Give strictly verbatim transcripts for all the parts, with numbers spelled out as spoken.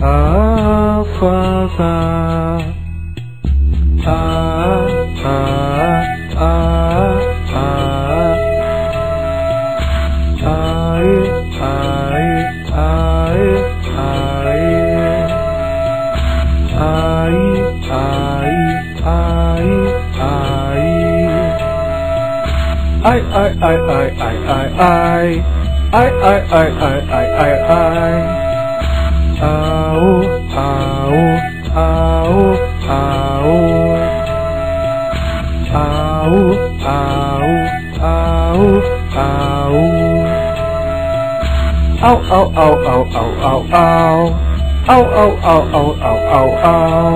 A, Fá, Fá. A, A, A, A. Ai, ai, ai, ai. Ai, ai, ai, ai. Ai, ai, ai, ai, ai, ai, ai. Ai, ai, ai, ai, ai, ai, ai. Au, au, au, au. Au, au, au, au. Au, au, au, au, au, au, au. Au, au, au, au, au, au, au.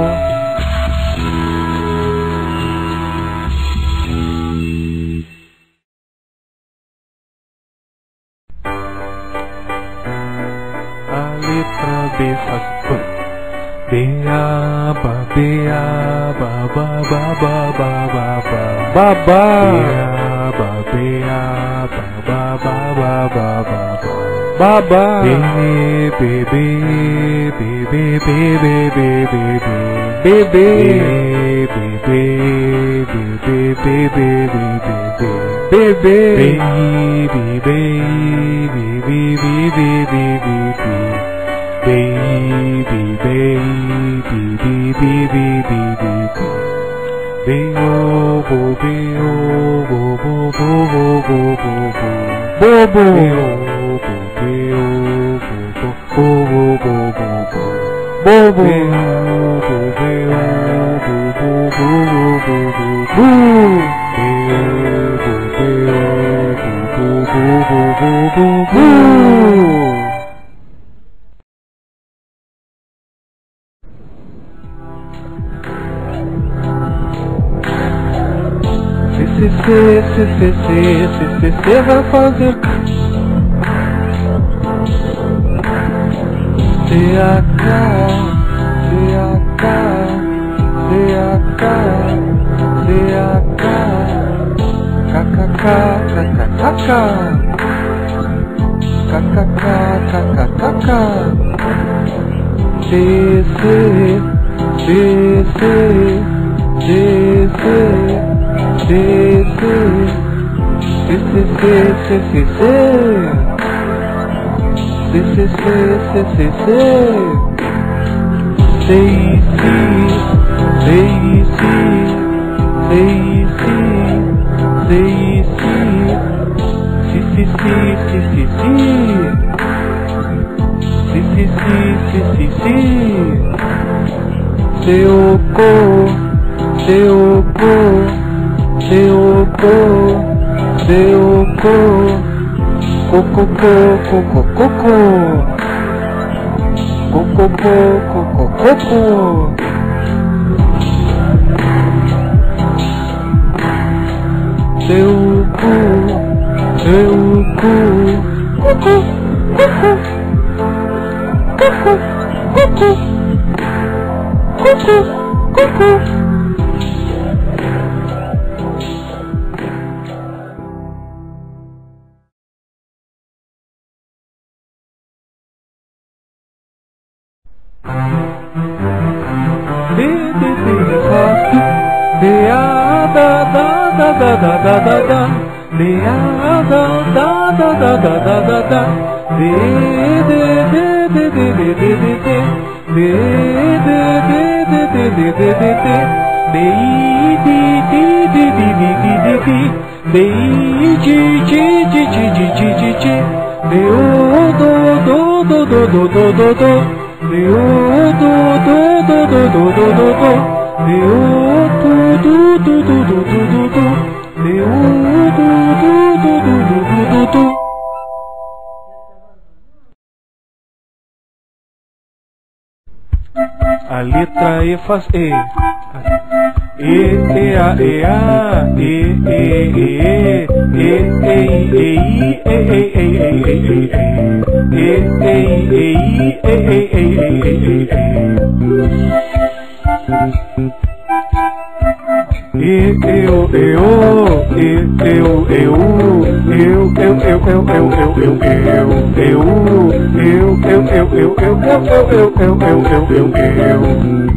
A letra B faz pum. Beaba, beaba, ba, ba, ba, ba, ba, ba. Babá. Beaba, beaba, ba, ba, ba, ba, ba, ba. Babá. Bebê, bebê, bebê, bebê, bebê, bebê, bebê, bebê, bebê, bebê, bebê, baby, baby, baby, baby, baby. Be-o-bo, be-o-bo, bo-bo, bo-bo, bo-bo. Bobo. Be-o-bo, be-o-bo, bo-bo, bo-bo. Bobo. Be-o-bo, be-o-bo, bo-bo, bo-bo, bo-bo. Be-o-bo, be-o-bo, bo-bo, bo-bo, bo-bo. C, C, C, C, C, C, C, C vai fazer C, A, K, C, A, K, C, A, K, C, A, K, K, K, K, K, K, K, K, K, K, K, K, C, C, C, C, C, C. C, C, C, C, C, C, C, C, C, C, C, C, C, coco, coco, coco, coco, coco, coco. Seu cu, seu cu, coco, coco, coco, coco, coco, coco. A letra E faz E. E, E, A, E, A, E, E, E, E, E, E, I, E, E, E, E, E, E, E, E, eu, eu, eu, eu, eu, eu, eu, eu, eu, eu, eu, eu, eu, eu, eu, eu, eu, eu, eu, eu, eu, eu, eu, eu, eu, eu.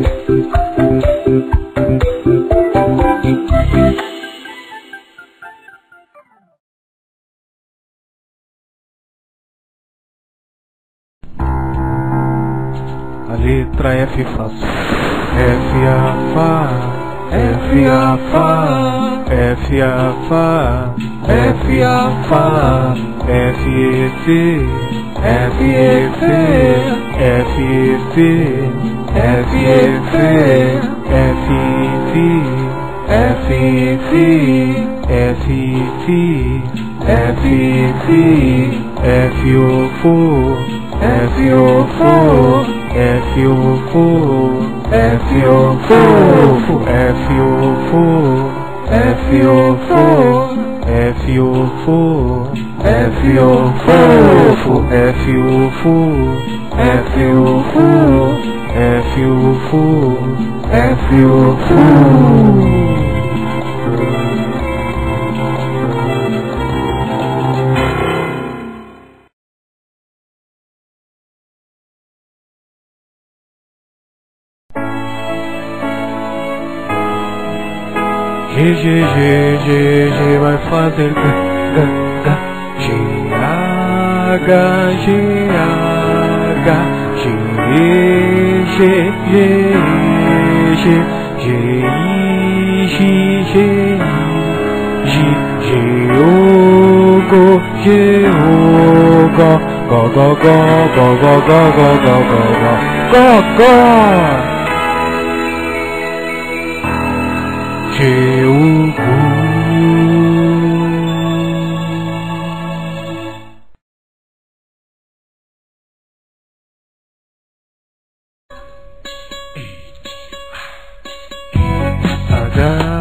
A letra F fácil. F A Fá, F A Fá, F A Fá, F A Fá, F E C, F E C, F E C, F E C, F E C, F E C, F E C, F E C, F O Fo, F O Fo, F O Fo, F O Fo, F O Fo, F O Fo, F O Fo, F O Fo, F O Fo, F O Fo, F O Fo, F O Fo. G, G, G, G, G vai fazer G, G, G, G, H, G, H, G, G, G, G, G, I, G, G, G, G, O, Go, G, O, Go, Go, Go, Go, Go, Go, Go, Go, Go, Go, Go, Go. G, U, Gu. H,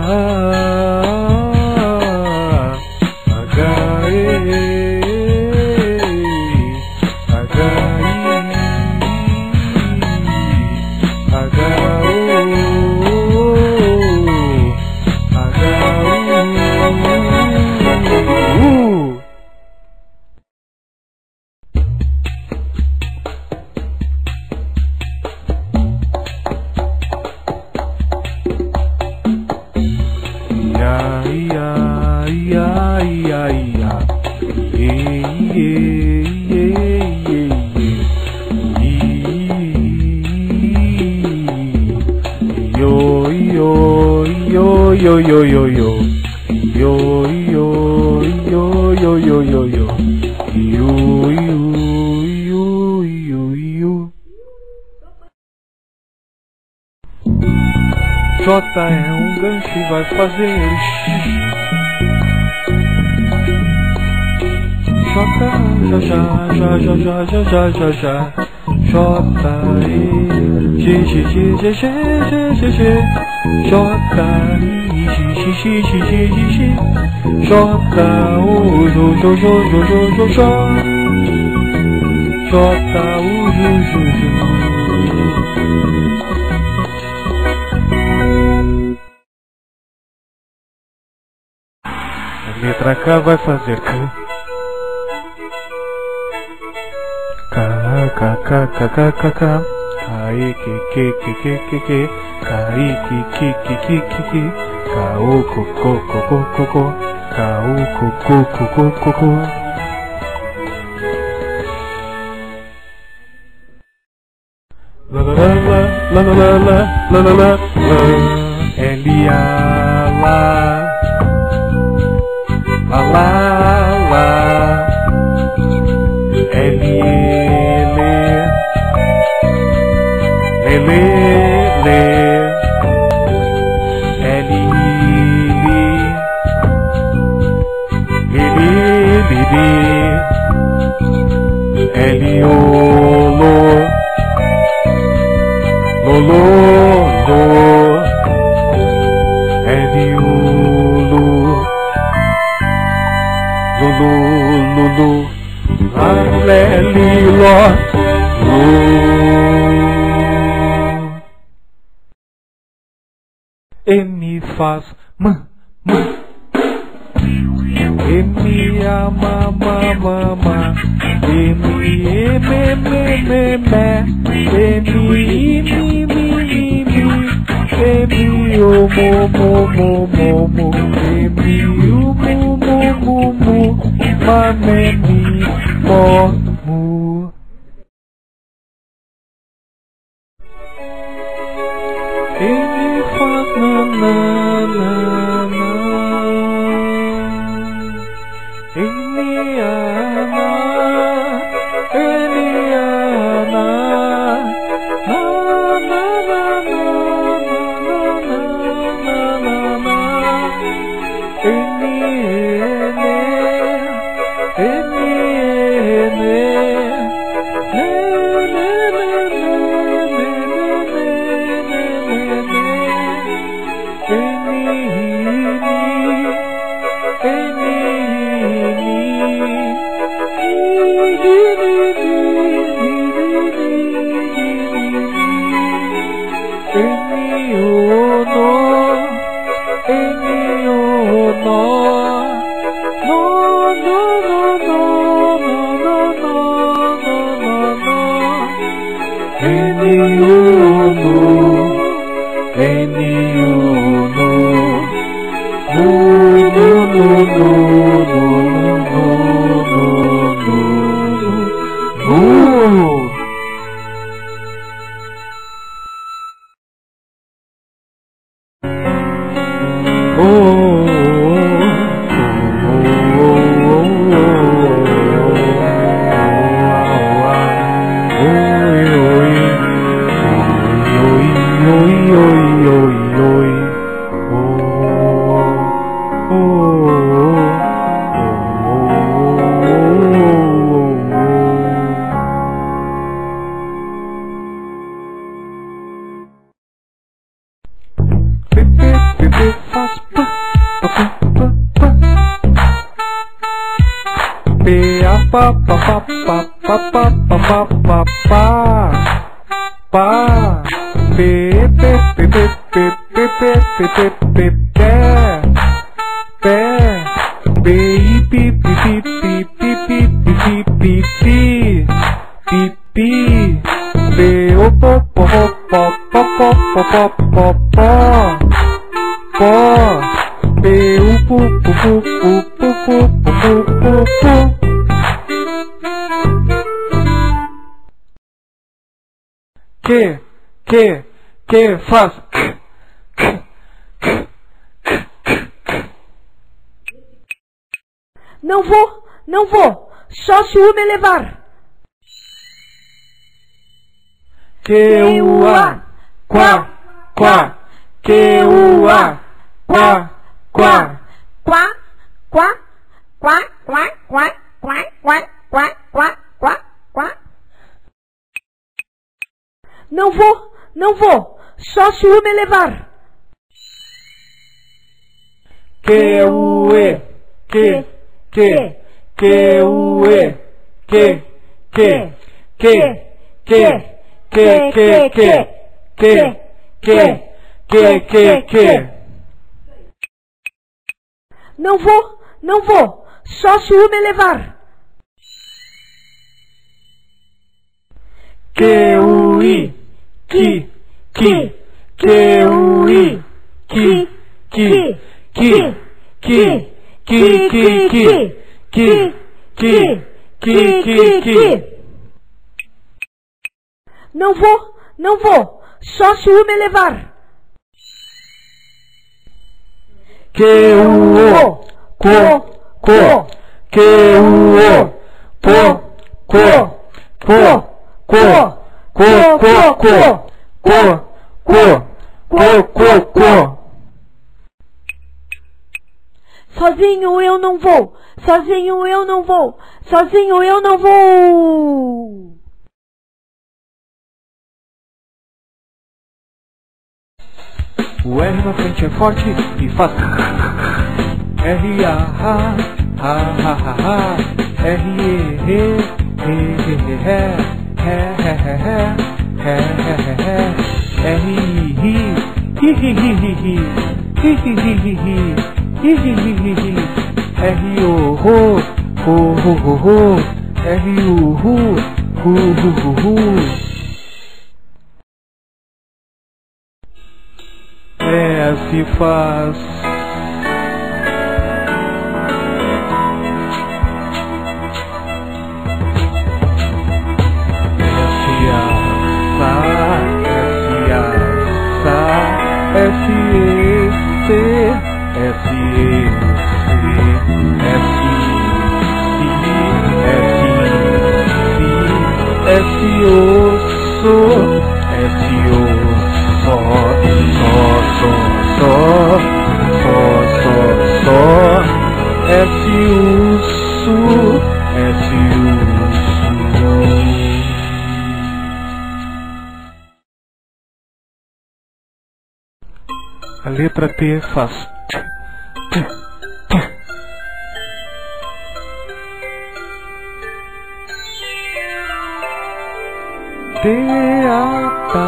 H, E, H, I, H, yo yo yo yo yo yo yo yo yo yo yo yo yo yo yo. J é um gancho e vai fazer xixi. J já já já já já já já já J E G G G G G G G G J I G G G G G G G J O J J J J J J J O J J J. A letra K vai fazer K. K, K, K, K, K, K, K, K, I, K, K, K, K, K, K, K, I, K, K, K, K, K, K, K, O, K, K, K, K, K, K, K, O, K, K, K, K, K. La la la la la la la la la la la L A la la la la L E le le le L I li li li L O lo lo lo lo L O lo lo lo lo lo la le li lo lo. M faz ma ma M a ma ma ma ma M M M me, me, e, mi, mi, mi, mi, mi, e, mi, o, mo, mo, mo, mo, mo, e, mi, o, mo, mo, mo, mo, ma, me, mi, mo, mu. E, fa, na, na, na, na. Eliana, Eliana, na na na na na na na na, Eliene, Eliene, ne ne ne ne ne pa pa pa pa pa pa pa pa pa pa pa pe pe pe pe pe pe pe pe pe pe pé pé pe pi pi pi pi pi pi pi pi pi pi pi pe o po po po po po po po po po po pe u pu pu pu pu pu pu pu pu pu. Que, que, que faz? Não vou, não vou. Só se o me levar. Que o a, quá, quá, que o a, quá, quá, quá, quá, quá, quá, quá, quá, quá, quá, quá, quá, quá. Não vou, não vou. Só se o me levar. Que o e, que, que, que o e, que, que, que, que, que, que, que, que, que, que, que, que. Não vou, não vou. Só se o me levar. Que o i, que, que, que o i, que, que, que, que, que, que, que, que, que, que, que, que. Não vou, não vou. Só se o me levar. Que o o, co, co, que o o, po, co, co, co, co, co, co, co, co, co, co, co. Sozinho eu não vou. Sozinho eu não vou. Sozinho eu não vou. O R na frente é forte e faz R A ha ha ha ha ha R E he he he he he he he he he he R I hi hi hi hi hi hi hi hi hi hi hi hi hi hi hi R O ho ho ho ho ho R U hu hu, hu, hu, hu. É, se faz. A letra T faz t, t, t. Teata,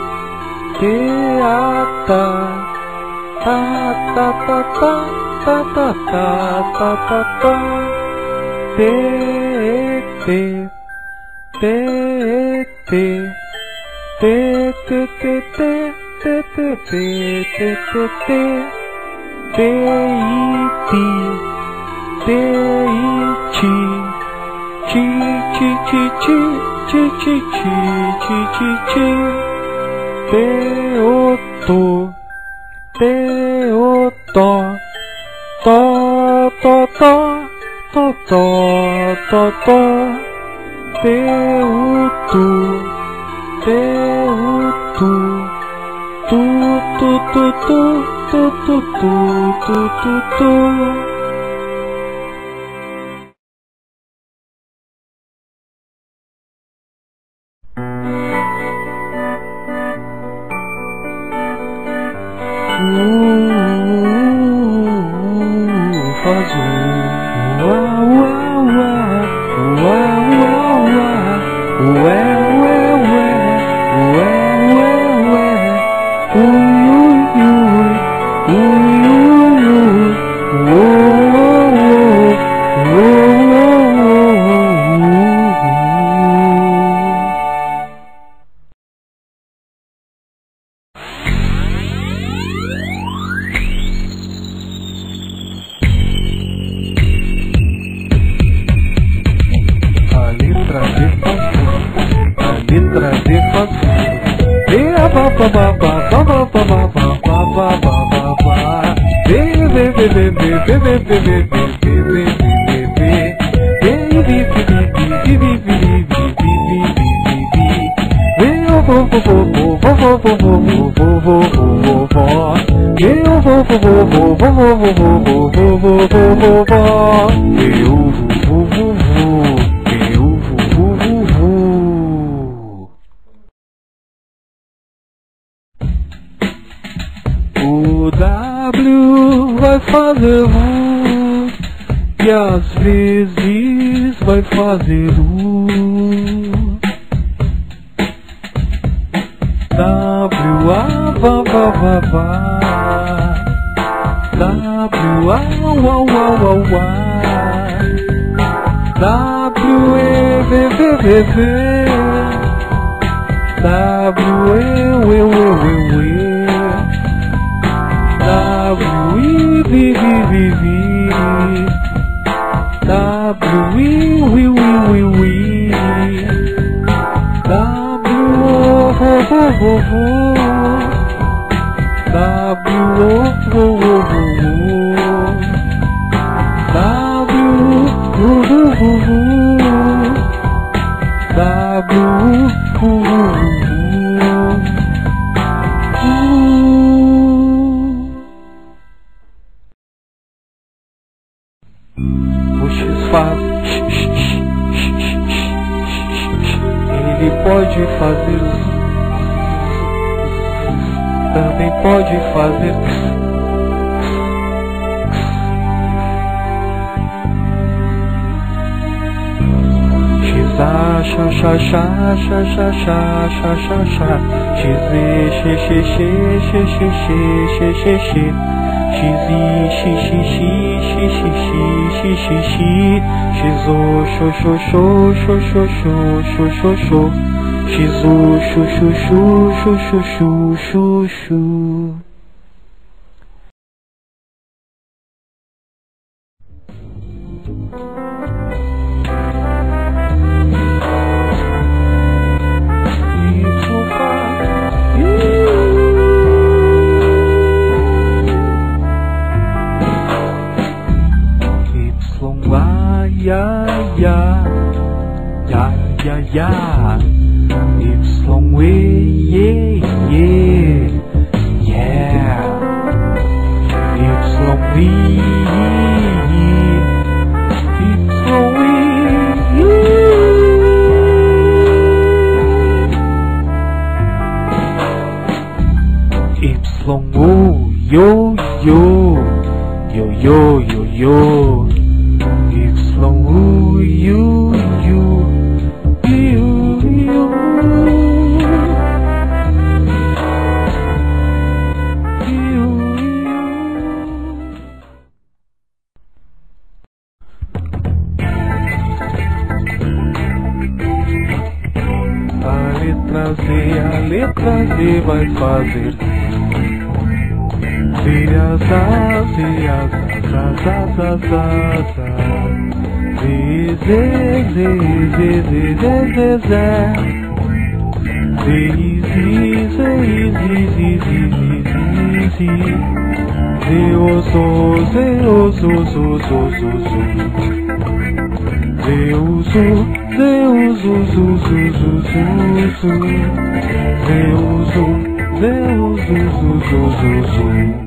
teata, ta ta ta ta ta ta ta ta ta ta. Te te te te te te te te. Te te te te te te te i ti te i chi chi chi chi chi chi chi chi chi chi chi te o to te o to to to to to to to to te o tu te o tu tu tu tu tu tu tu tu tu tu tu. Faz o uá uá uá uá uá uá ué O W vai fazer U e às vezes vai fazer U. W A vá vá vá vá. W A uá uá uá uá. W E V V V V. W E U E U E U E. W I V V V V. W I W I W I. W O V V V V. W O V V V V. W V V V V. W V V V. O X faz. Ele pode fazer. Também pode fazer. X A, xa, xa, xa, xa, xa, xa, xa, xa, xa. X E, xe, xe, xe, xe, xe, xe, xe, xe, xe. X I X X X X X X X O xo xo xo xo xo xo xo xo X O xo xo xo xo xo xo xo. Ya ya ya ya ya it's long way yeah yeah yeah it's long way it's long way it's long oh yo yo yo yo yo yo it's long ooh, you, you, you, you, you, you. A letra Z, a letra Z vai fazer Z, a, za, Z, a, za, za, za, za, za. Z, Z, Z, Z, Z, Z, Z, Z, Z, Z, Z, Z, Z, O, so, Z, O, so, so, so, so, so, Z, O, so, Z, O, so, so, so, so, so, so, Z, O, so, Z, O, so, so, so, so, so.